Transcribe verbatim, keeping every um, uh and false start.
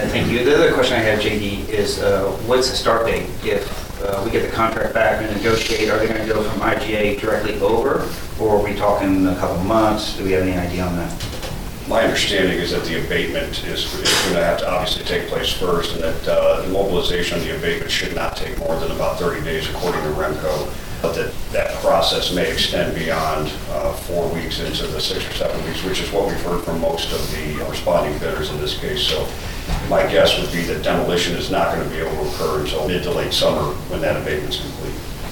Uh, Thank you. The other question I have, J D, is uh, what's the start date? If uh, we get the contract back and negotiate, are they going to go from I G A directly over, or are we talking a couple months? Do we have any idea on that? My understanding is that the abatement is, is going to have to obviously take place first, and that uh, the mobilization of the abatement should not take more than about thirty days according to REMCO, but that that process may extend beyond uh, four weeks into the six or seven weeks, which is what we've heard from most of the responding bidders in this case. So my guess would be that demolition is not going to be able to occur until mid to late summer when that abatement's complete.